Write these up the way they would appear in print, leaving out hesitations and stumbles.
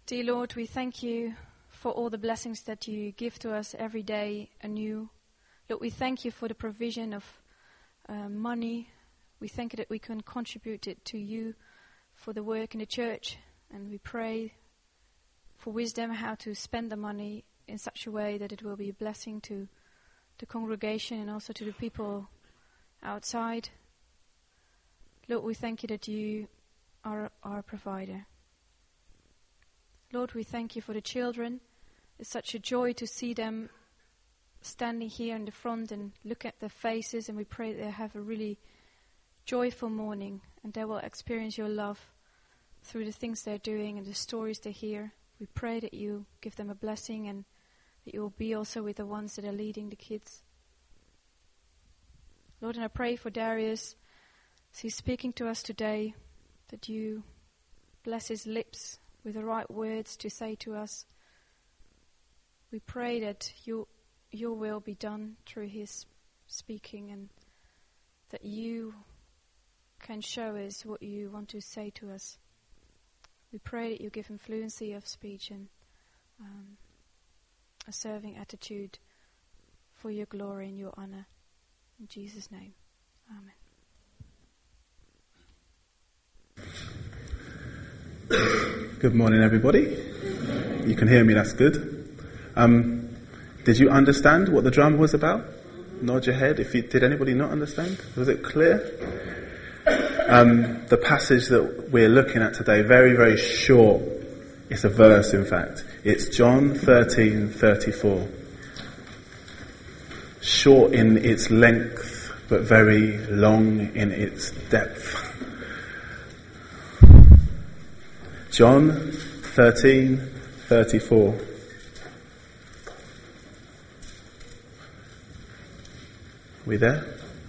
Dear Lord, we thank you for all the blessings that you give to us every day anew. Lord, we thank you for the provision of money. We thank you that we can contribute it to you for the work in the church. And we pray for wisdom how to spend the money in such a way that it will be a blessing to the congregation and also to the people outside. Lord, we thank you that you are our provider. Lord, we thank you for the children. It's such a joy to see them standing here in the front and look at their faces, and we pray that they have a really joyful morning and they will experience your love through the things they're doing and the stories they hear. We pray that you give them a blessing and that you will be also with the ones that are leading the kids. Lord, and I pray for Darius as he's speaking to us today, that you bless his lips with the right words to say to us. We pray that your will be done through his speaking, and that you can show us what you want to say to us. We pray that you give him fluency of speech and a serving attitude for your glory and your honor. In Jesus' name, amen. Good morning, everybody. You can hear me, that's good. Did you understand what the drama was about? Nod your head. Did anybody not understand? Was it clear? The passage that we're looking at today, very, very short. It's a verse, in fact. It's John 13:34. Short in its length, but very long in its depth. John 13:34. We there?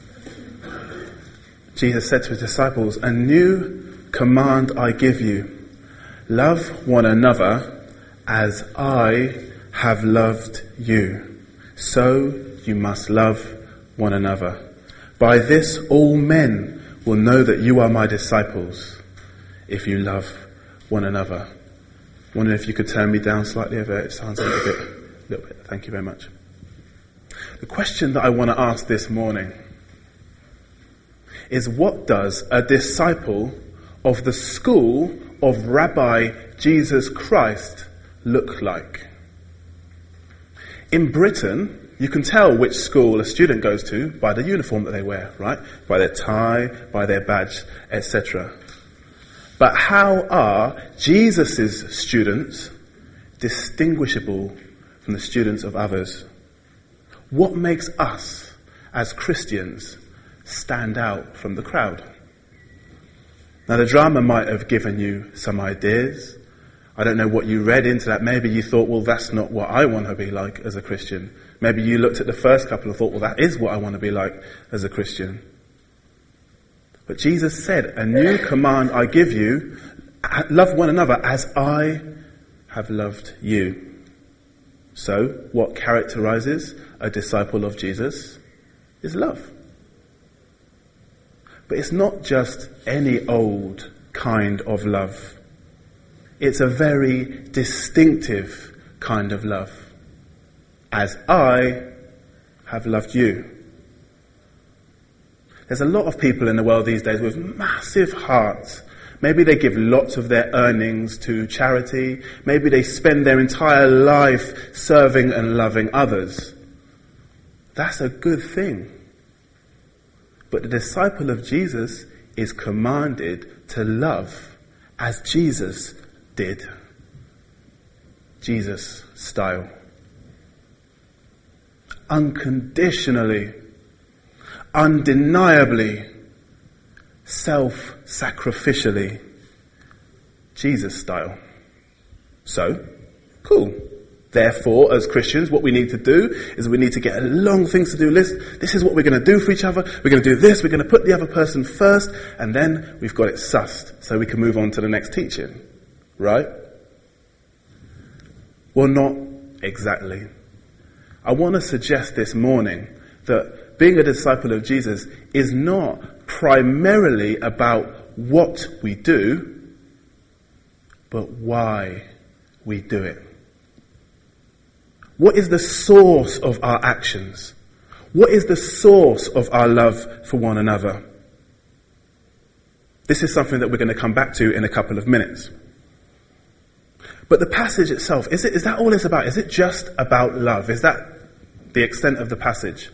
Jesus said to his disciples, "A new command I give you. Love one another as I have loved you. So you must love one another. By this all men will know that you are my disciples, if you love one another." I wonder if you could turn me down slightly over. It sounds a little bit. Thank you very much. The question that I want to ask this morning is, what does a disciple of the school of Rabbi Jesus Christ look like? In Britain, you can tell which school a student goes to by the uniform that they wear, right? By their tie, by their badge, etc. But how are Jesus' students distinguishable from the students of others? What makes us, as Christians, stand out from the crowd? Now, the drama might have given you some ideas. I don't know what you read into that. Maybe you thought, well, that's not what I want to be like as a Christian. Maybe you looked at the first couple and thought, well, that is what I want to be like as a Christian. But Jesus said, "A new command I give you, love one another as I have loved you." So, what characterizes a disciple of Jesus is love. But it's not just any old kind of love. It's a very distinctive kind of love. As I have loved you. There's a lot of people in the world these days with massive hearts. Maybe they give lots of their earnings to charity. Maybe they spend their entire life serving and loving others. That's a good thing. But the disciple of Jesus is commanded to love as Jesus did. Jesus style. Unconditionally, undeniably, self-sacrificially, Jesus style. So, cool. Therefore, as Christians, what we need to do is we need to get a long things to do list. This is what we're going to do for each other. We're going to do this. We're going to put the other person first. And then we've got it sussed so we can move on to the next teaching. Right? Well, not exactly. I want to suggest this morning that being a disciple of Jesus is not primarily about what we do, but why we do it? What is the source of our actions? What is the source of our love for one another? This is something that we're going to come back to in a couple of minutes. But the passage itself, is that all it's about? Is it just about love? Is that the extent of the passage?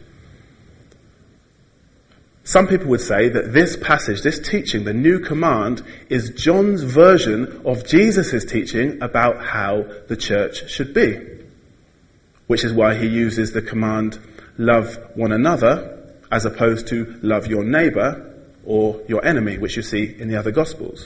Some people would say that this passage, this teaching, the new command, is John's version of Jesus' teaching about how the church should be. Which is why he uses the command, love one another, as opposed to love your neighbour or your enemy, which you see in the other Gospels.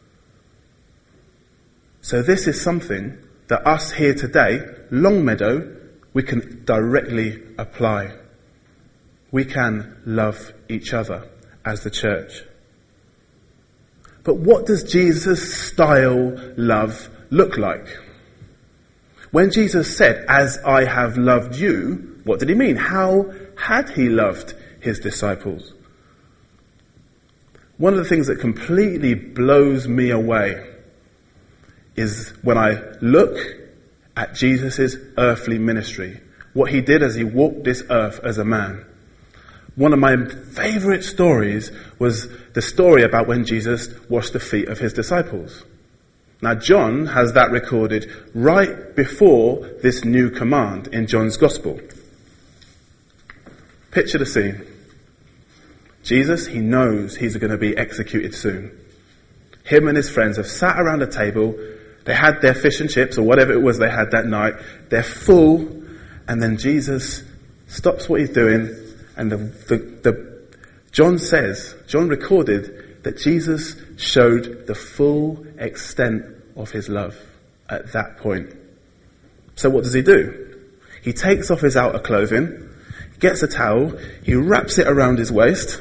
So this is something that us here today, Longmeadow, we can directly apply. We can love each other as the church. But what does Jesus' style love look like? When Jesus said, "As I have loved you," what did he mean? How had he loved his disciples? One of the things that completely blows me away is when I look at Jesus' earthly ministry, what he did as he walked this earth as a man. One of my favourite stories was the story about when Jesus washed the feet of his disciples. Now John has that recorded right before this new command in John's Gospel. Picture the scene. Jesus, he knows he's going to be executed soon. Him and his friends have sat around a table. They had their fish and chips or whatever it was they had that night. They're full. And then Jesus stops what he's doing. And John recorded that Jesus showed the full extent of his love at that point. So what does he do? He takes off his outer clothing, gets a towel, he wraps it around his waist,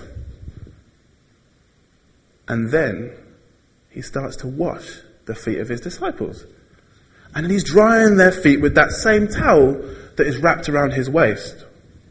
and then he starts to wash the feet of his disciples. And then he's drying their feet with that same towel that is wrapped around his waist.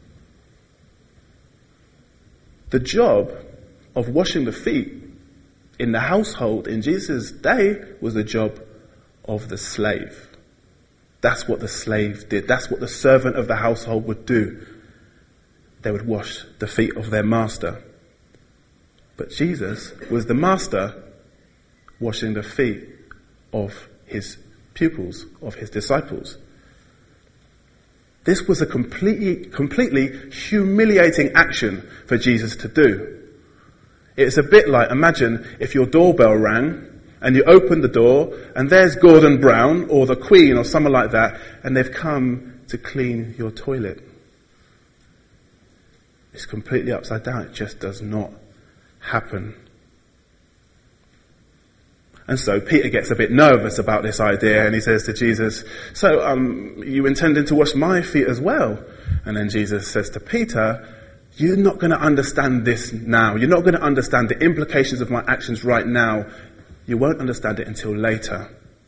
The job of washing the feet in the household in Jesus' day was the job of the slave. That's what the slave did. That's what the servant of the household would do. They would wash the feet of their master. But Jesus was the master washing the feet of his pupils, of his disciples. This was a completely humiliating action for Jesus to do. It's a bit like, imagine if your doorbell rang and you open the door and there's Gordon Brown or the Queen or someone like that, and they've come to clean your toilet. It's completely upside down. It just does not happen. And so Peter gets a bit nervous about this idea and he says to Jesus, "So, you intending to wash my feet as well?" And then Jesus says to Peter, "You're not going to understand this now. You're not going to understand the implications of my actions right now. You won't understand it until later."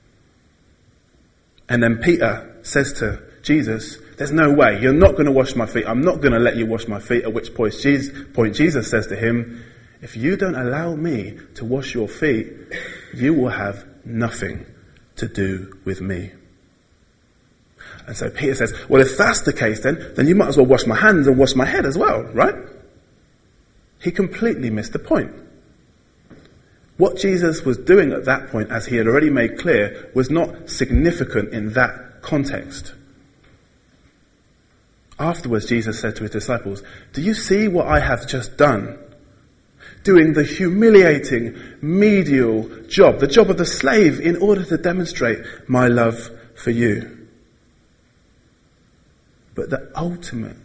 And then Peter says to Jesus, "There's no way. You're not going to wash my feet. I'm not going to let you wash my feet." At which point Jesus says to him, "If you don't allow me to wash your feet, you will have nothing to do with me." And so Peter says, "Well, if that's the case then you might as well wash my hands and wash my head as well, right?" He completely missed the point. What Jesus was doing at that point, as he had already made clear, was not significant in that context. Afterwards, Jesus said to his disciples, "Do you see what I have just done? Doing the humiliating, menial job, the job of the slave, in order to demonstrate my love for you." But the ultimate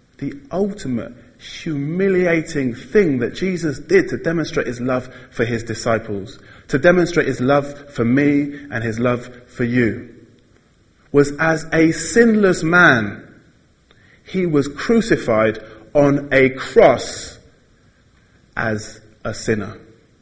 humiliating thing that Jesus did to demonstrate his love for his disciples, to demonstrate his love for me and his love for you, was as a sinless man, he was crucified on a cross as a sinner.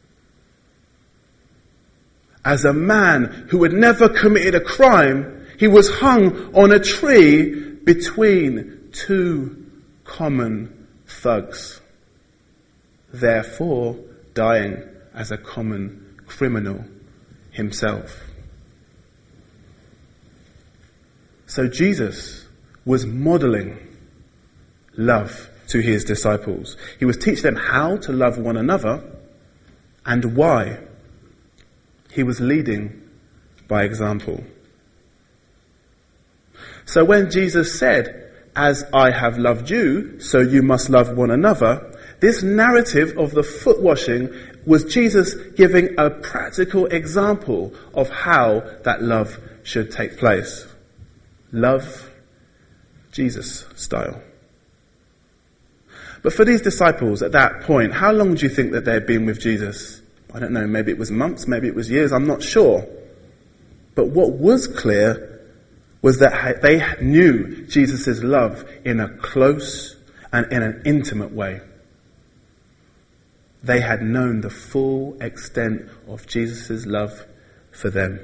As a man who had never committed a crime, he was hung on a tree between two common thugs, therefore dying as a common criminal himself. So Jesus was modeling love to his disciples. He was teaching them how to love one another and why. He was leading by example. So when Jesus said, "As I have loved you, so you must love one another," this narrative of the foot washing was Jesus giving a practical example of how that love should take place. Love Jesus style. But for these disciples at that point, how long do you think that they had been with Jesus? I don't know, maybe it was months, maybe it was years, I'm not sure. But what was clear was that they knew Jesus' love in a close and in an intimate way. They had known the full extent of Jesus' love for them.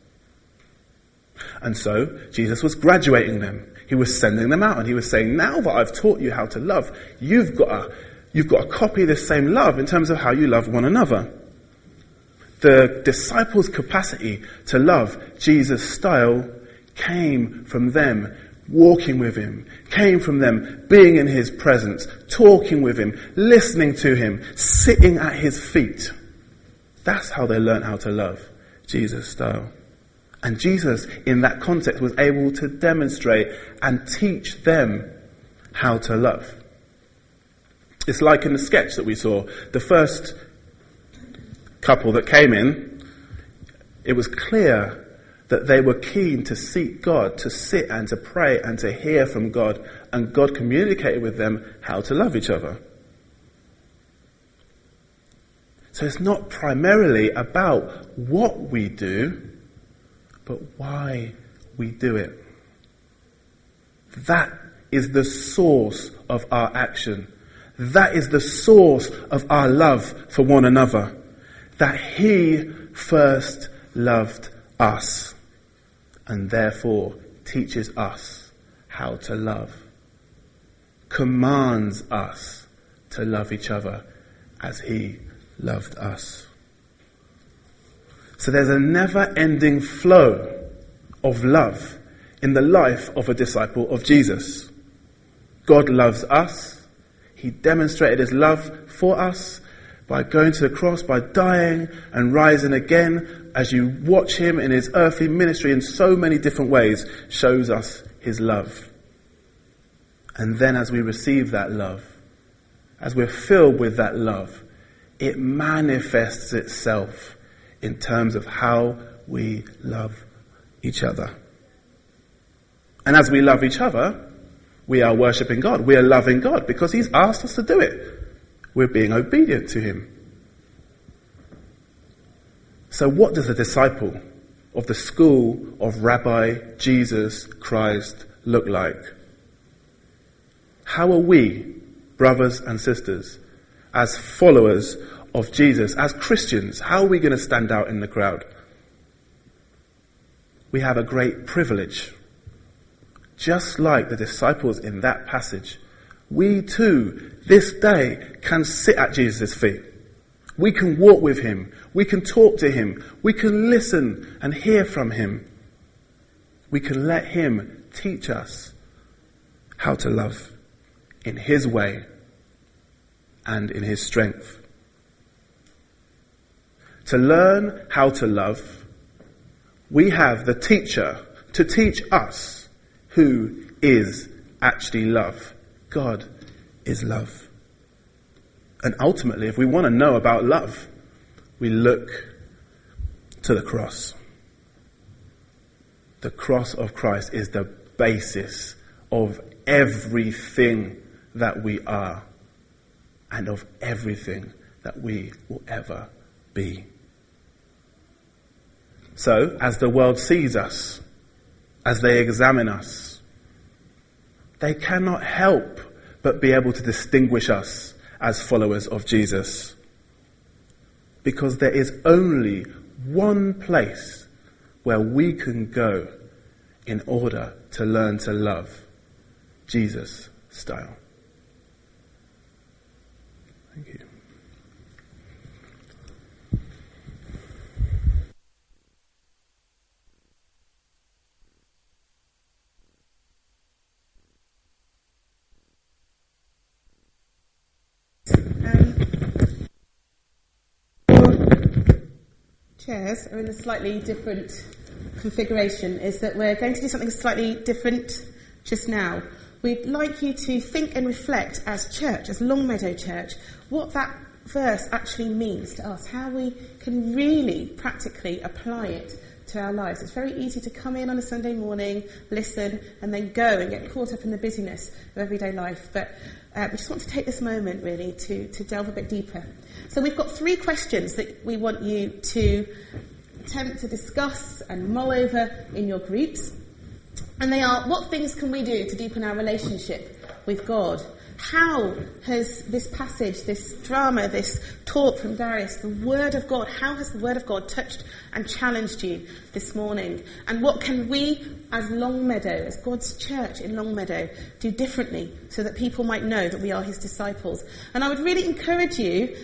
And so, Jesus was graduating them. He was sending them out and he was saying, now that I've taught you how to love, you've got to copy this same love in terms of how you love one another. The disciples' capacity to love Jesus' style came from them walking with him, came from them being in his presence, talking with him, listening to him, sitting at his feet. That's how they learned how to love Jesus' style. And Jesus, in that context, was able to demonstrate and teach them how to love. It's like in the sketch that we saw, the first couple that came in, it was clear that they were keen to seek God, to sit and to pray and to hear from God, and God communicated with them how to love each other. So it's not primarily about what we do, but why we do it. That is the source of our action. That is the source of our love for one another. That he first loved us and therefore teaches us how to love. Commands us to love each other as he loved us. So there's a never-ending flow of love in the life of a disciple of Jesus. God loves us. He demonstrated his love for us by going to the cross, by dying and rising again. As you watch him in his earthly ministry in so many different ways, shows us his love. And then as we receive that love, as we're filled with that love, it manifests itself in terms of how we love each other. And as we love each other, we are worshipping God. We are loving God because he's asked us to do it. We're being obedient to him. So what does a disciple of the school of Rabbi Jesus Christ look like? How are we, brothers and sisters, as followers of Jesus, as Christians, how are we going to stand out in the crowd? We have a great privilege. Just like the disciples in that passage, we too, this day, can sit at Jesus' feet. We can walk with him. We can talk to him. We can listen and hear from him. We can let him teach us how to love in his way and in his strength. To learn how to love, we have the teacher to teach us who is actually love. God is love. And ultimately, if we want to know about love, we look to the cross. The cross of Christ is the basis of everything that we are and of everything that we will ever be. So, as the world sees us, as they examine us, they cannot help but be able to distinguish us as followers of Jesus. Because there is only one place where we can go in order to learn to love Jesus style. Thank you. chairs are in a slightly different configuration is that we're going to do something slightly different just now. We'd like you to think and reflect as church, as Longmeadow Church, what that verse actually means to us, how we can really practically apply it to our lives. It's very easy to come in on a Sunday morning, listen, and then go and get caught up in the busyness of everyday life. But we just want to take this moment, really, to delve a bit deeper. So we've got 3 questions that we want you to attempt to discuss and mull over in your groups. And they are, what things can we do to deepen our relationship with God? How has this passage, this drama, this talk from Darius, the Word of God, how has the Word of God touched and challenged you this morning? And what can we, as Longmeadow, as God's church in Longmeadow, do differently so that people might know that we are his disciples? And I would really encourage you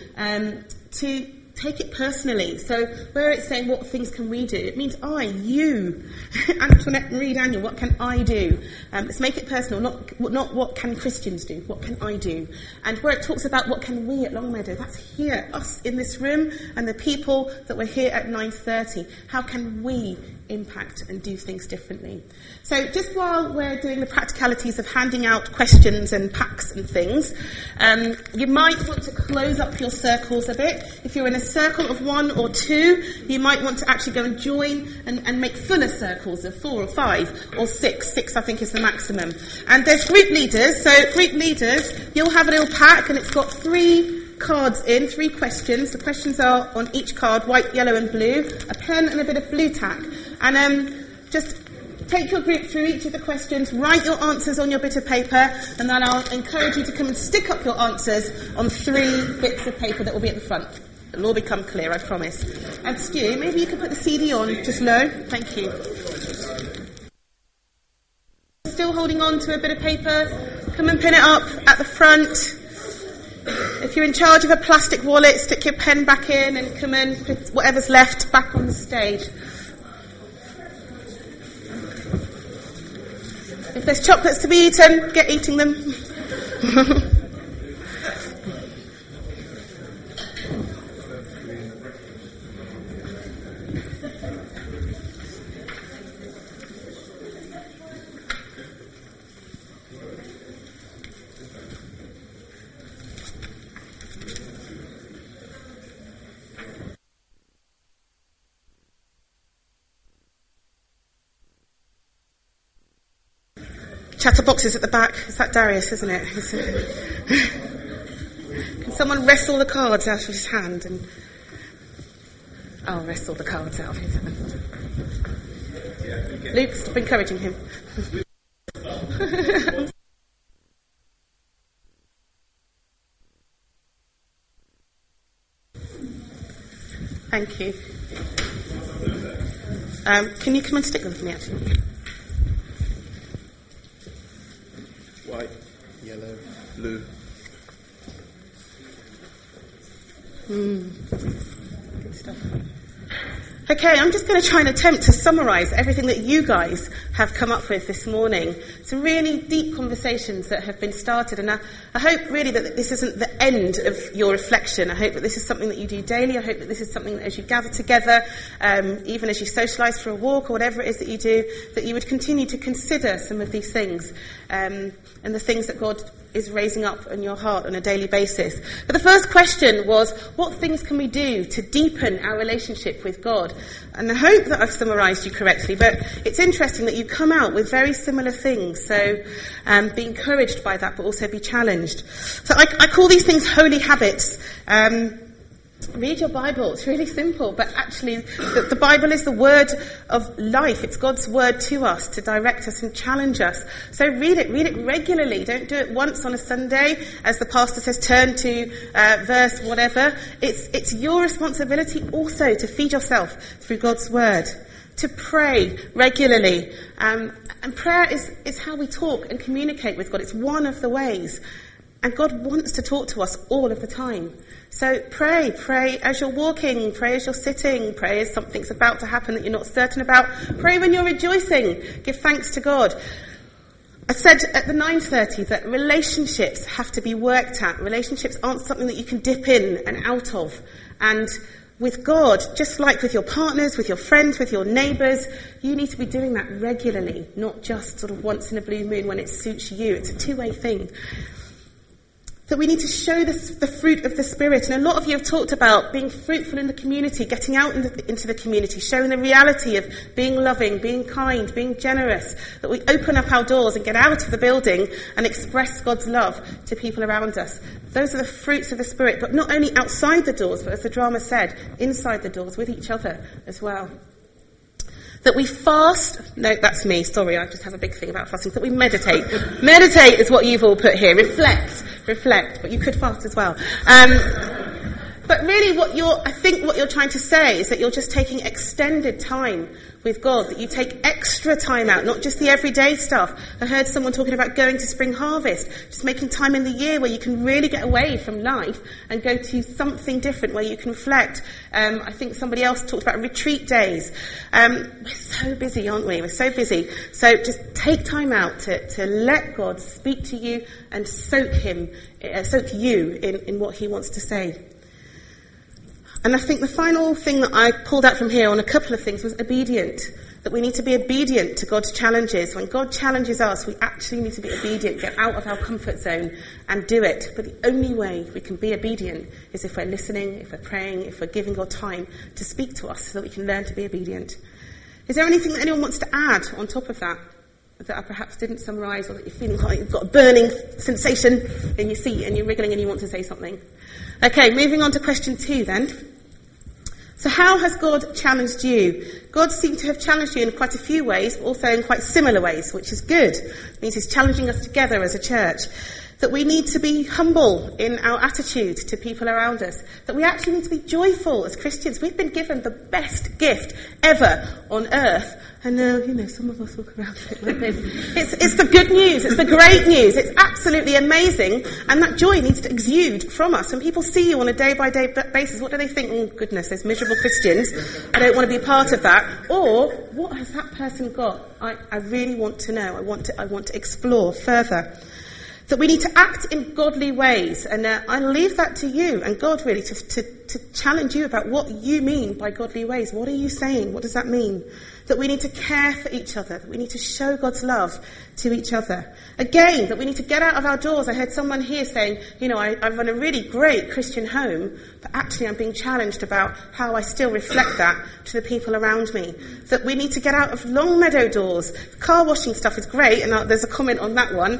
to take it personally. So where it's saying, what things can we do? It means you, Antoinette Marie Daniel, what can I do? Let's make it personal, not what can Christians do, what can I do? And where it talks about what can we at Longmeadow, that's here, us in this room, and the people that were here at 9:30. How can we impact and do things differently? So just while we're doing the practicalities of handing out questions and packs and things, you might want to close up your circles a bit. If you're in a circle of 1 or 2, you might want to actually go and join and make fuller circles of 4 or 5 or 6. 6, I think, is the maximum. And there's group leaders. So group leaders, you'll have a little pack and it's got 3 cards in, 3 questions. The questions are on each card, white, yellow and blue, a pen and a bit of blue tack. And just take your group through each of the questions, write your answers on your bit of paper, and then I'll encourage you to come and stick up your answers on 3 bits of paper that will be at the front. It'll all become clear, I promise. And Stu, maybe you can put the CD on just low. Thank you. Still holding on to a bit of paper? Come and pin it up at the front. If you're in charge of a plastic wallet, stick your pen back in and come and put whatever's left back on the stage. If there's chocolates to be eaten, get eating them. Chatterboxes at the back. Is that Darius, isn't it? Can someone wrestle the cards out of his hand? And I'll wrestle the cards out of his hand. Luke, stop encouraging him. Thank you. Can you come and stick them for me, actually? White, yellow, blue. Good stuff. Okay, I'm just going to try and attempt to summarise everything that you guys have come up with this morning. Some really deep conversations that have been started, and I hope really that this isn't the end of your reflection. I hope that this is something that you do daily. I hope that this is something that as you gather together, even as you socialise for a walk or whatever it is that you do, that you would continue to consider some of these things and the things that God is raising up in your heart on a daily basis. But the first question was, what things can we do to deepen our relationship with God? And I hope that I've summarised you correctly, but it's interesting that you come out with very similar things. So be encouraged by that, but also be challenged. So I call these things holy habits. Read your Bible. It's really simple, but actually the Bible is the word of life. It's God's word to us to direct us and challenge us. So read it regularly. Don't do it once on a Sunday, as the pastor says, turn to verse whatever. It's your responsibility also to feed yourself through God's word, to pray regularly. And prayer is how we talk and communicate with God. It's one of the ways. And God wants to talk to us all of the time. So pray as you're walking, pray as you're sitting, pray as something's about to happen that you're not certain about. Pray when you're rejoicing. Give thanks to God. I said at the 9:30 that relationships have to be worked at. Relationships aren't something that you can dip in and out of. And with God, just like with your partners, with your friends, with your neighbours, you need to be doing that regularly, not just sort of once in a blue moon when it suits you. It's a two-way thing. That we need to show the fruit of the Spirit. And a lot of you have talked about being fruitful in the community, getting out into the community, showing the reality of being loving, being kind, being generous. That we open up our doors and get out of the building and express God's love to people around us. Those are the fruits of the Spirit, but not only outside the doors, but as the drama said, inside the doors with each other as well. That we fast, no, that's me, sorry, I just have a big thing about fasting, that we meditate. Meditate is what you've all put here. Reflect, but you could fast as well. But really I think what you're trying to say is that you're just taking extended time with God, that you take extra time out, not just the everyday stuff. I heard someone talking about going to Spring Harvest, just making time in the year where you can really get away from life and go to something different where you can reflect. I think somebody else talked about retreat days. We're so busy, aren't we? We're so busy. So just take time out to let God speak to you and soak you in what he wants to say. And I think the final thing that I pulled out from here on a couple of things was obedient. That we need to be obedient to God's challenges. When God challenges us, we actually need to be obedient, get out of our comfort zone and do it. But the only way we can be obedient is if we're listening, if we're praying, if we're giving God time to speak to us so that we can learn to be obedient. Is there anything that anyone wants to add on top of that I perhaps didn't summarise, or that you're feeling like you've got a burning sensation in your seat and you're wriggling and you want to say something? Okay, moving on to question 2 then. So how has God challenged you? God seemed to have challenged you in quite a few ways, but also in quite similar ways, which is good. It means he's challenging us together as a church. That we need to be humble in our attitude to people around us. That we actually need to be joyful as Christians. We've been given the best gift ever on earth. And some of us walk around a bit like this. It's the good news. It's the great news. It's absolutely amazing. And that joy needs to exude from us. When people see you on a day-by-day basis, what do they think? Oh, goodness, there's miserable Christians. I don't want to be a part of that. Or, what has that person got? I really want to know. I want to explore further. That we need to act in godly ways. And I leave that to you and God really to challenge you about what you mean by godly ways. What are you saying? What does that mean? That we need to care for each other. That we need to show God's love to each other. Again, that we need to get out of our doors. I heard someone here saying, I run a really great Christian home, but actually I'm being challenged about how I still reflect that to the people around me. That we need to get out of Longmeadow doors. Car washing stuff is great, and there's a comment on that one.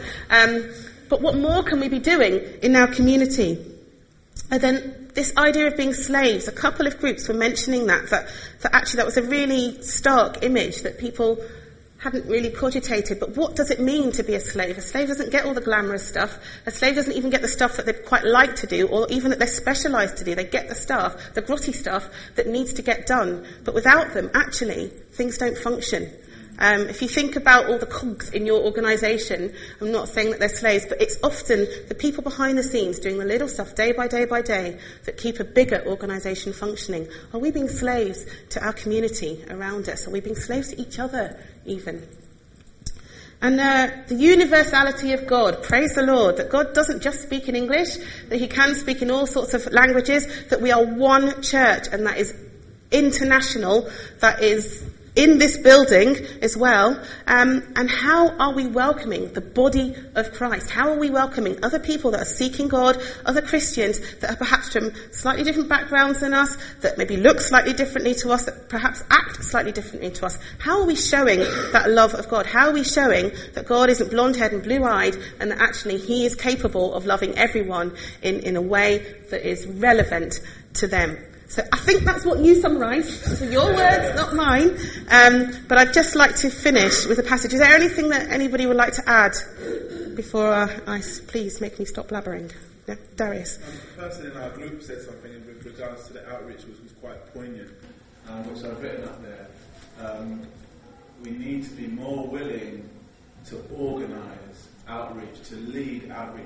But what more can we be doing in our community? And then this idea of being slaves, a couple of groups were mentioning that actually that was a really stark image that people hadn't really cogitated. But what does it mean to be a slave? A slave doesn't get all the glamorous stuff. A slave doesn't even get the stuff that they'd quite like to do, or even that they're specialised to do. They get the stuff, the grotty stuff, that needs to get done. But without them, actually, things don't function. If you think about all the cogs in your organisation, I'm not saying that they're slaves, but it's often the people behind the scenes doing the little stuff day by day by day that keep a bigger organisation functioning. Are we being slaves to our community around us? Are we being slaves to each other even? And the universality of God, praise the Lord, that God doesn't just speak in English, that he can speak in all sorts of languages, that we are one church, and that is international, that is in this building as well. And how are we welcoming the body of Christ? How are we welcoming other people that are seeking God, other Christians that are perhaps from slightly different backgrounds than us, that maybe look slightly differently to us, that perhaps act slightly differently to us? How are we showing that love of God? How are we showing that God isn't blonde-haired and blue-eyed, and that actually he is capable of loving everyone in a way that is relevant to them? So I think that's what you summarised. These are your words, not mine. But I'd just like to finish with a passage. Is there anything that anybody would like to add before please make me stop blabbering? Yeah, Darius. A person in our group said something in regards to the outreach which was quite poignant, which I've written up there. We need to be more willing to organise outreach, to lead outreach,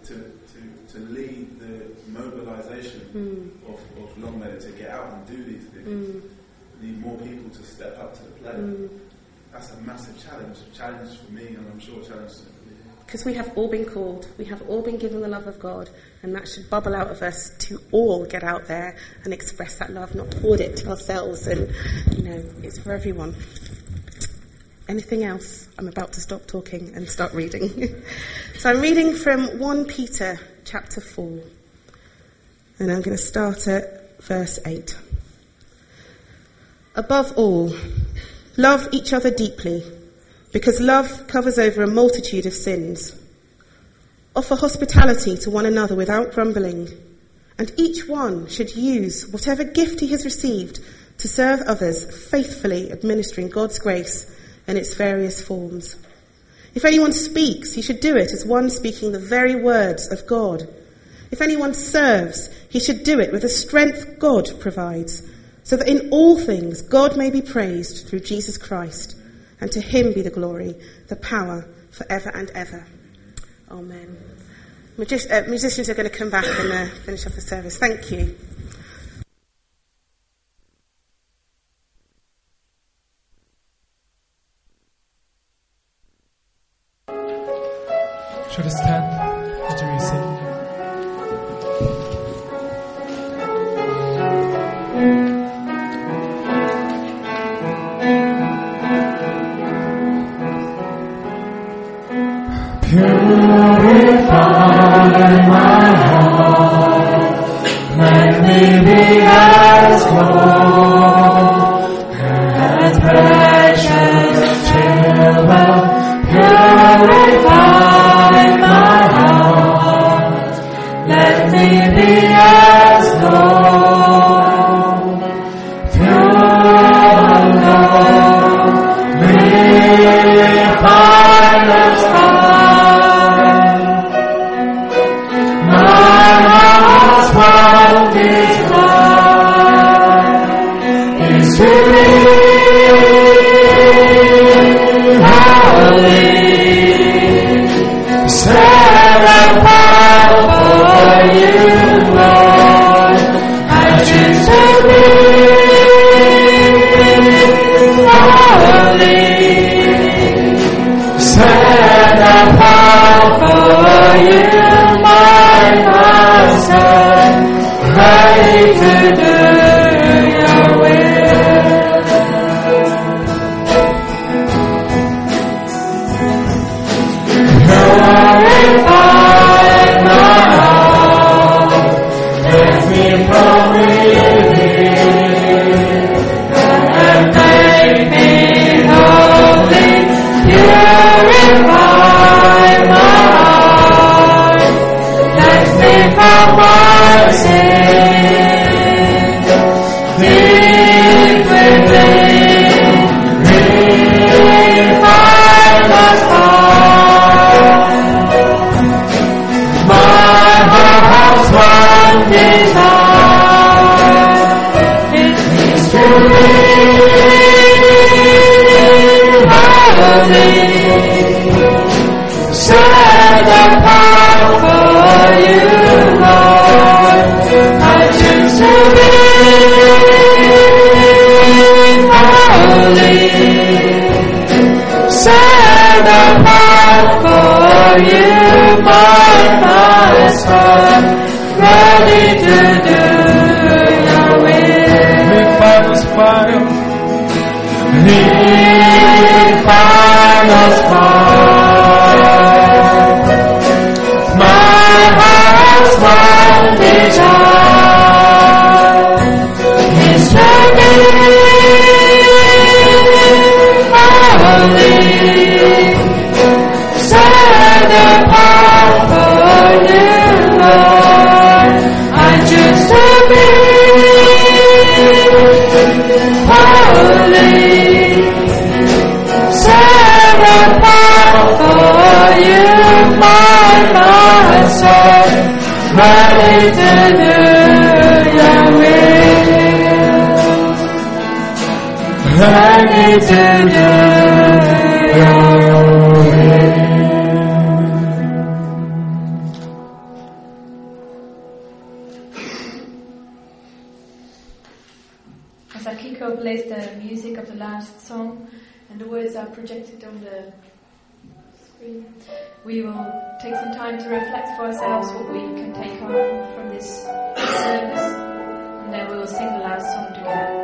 to lead the mobilisation of Longmeadow to get out and do these things. We need more people to step up to the plate. That's a massive challenge for me, and I'm sure a challenge Because we have all been called, we have all been given the love of God, and that should bubble out of us to all get out there and express that love, not hoard it to ourselves. And, it's for everyone. Anything else? I'm about to stop talking and start reading. So I'm reading from 1 Peter chapter 4. And I'm going to start at verse 8. Above all, love each other deeply, because love covers over a multitude of sins. Offer hospitality to one another without grumbling, and each one should use whatever gift he has received to serve others, faithfully administering God's grace in its various forms. If anyone speaks, he should do it as one speaking the very words of God. If anyone serves, he should do it with the strength God provides, so that in all things God may be praised through Jesus Christ. And to him be the glory, the power, forever and ever. Amen. Musicians are going to come back and finish off the service. Thank you. Should we stand as we sing? Purify my heart, let me be as gold, as precious silver. Purify my heart, let me be as gold, pure gold, refine as As Akiko plays the music of the last song and the words are projected on the screen. we will take some time to reflect for ourselves what we can take home from this service, and then we will sing the last song together.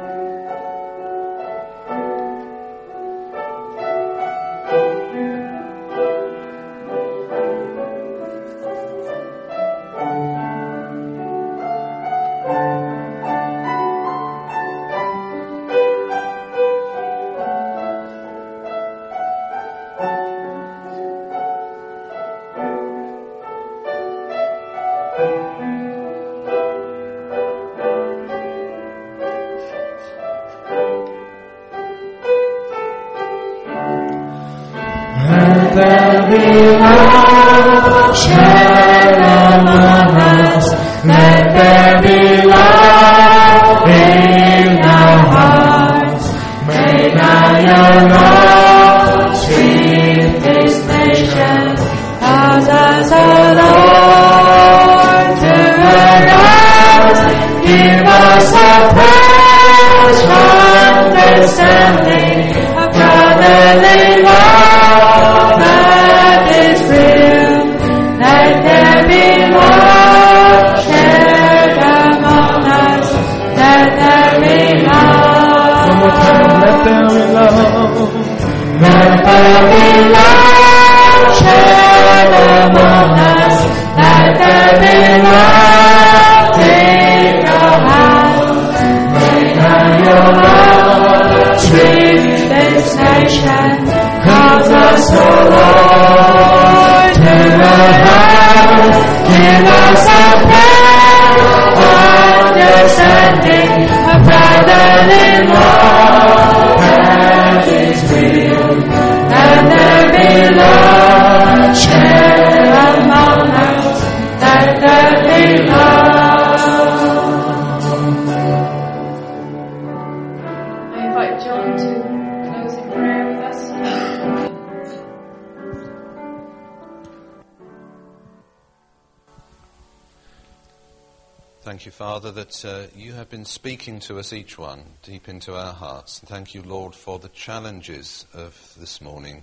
Thank you, Father, that you have been speaking to us each one deep into our hearts. And thank you, Lord, for the challenges of this morning.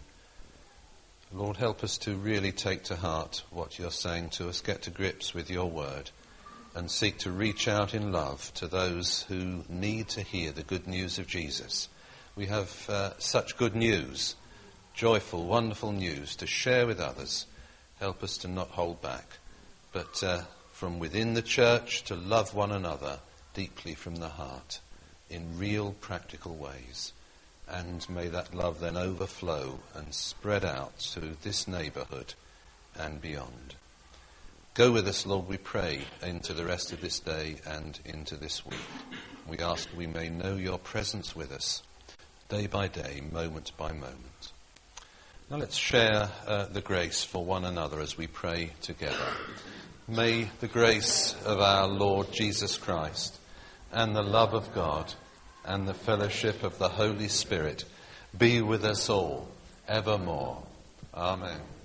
Lord, help us to really take to heart what you're saying to us, get to grips with your word, and seek to reach out in love to those who need to hear the good news of Jesus. We have such good news, joyful, wonderful news to share with others. Help us to not hold back, but from within the church to love one another deeply from the heart in real practical ways. And may that love then overflow and spread out to this neighbourhood and beyond. Go with us, Lord, we pray, into the rest of this day and into this week. We ask we may know your presence with us day by day, moment by moment. Now let's share the grace for one another as we pray together. May the grace of our Lord Jesus Christ and the love of God and the fellowship of the Holy Spirit be with us all evermore. Amen.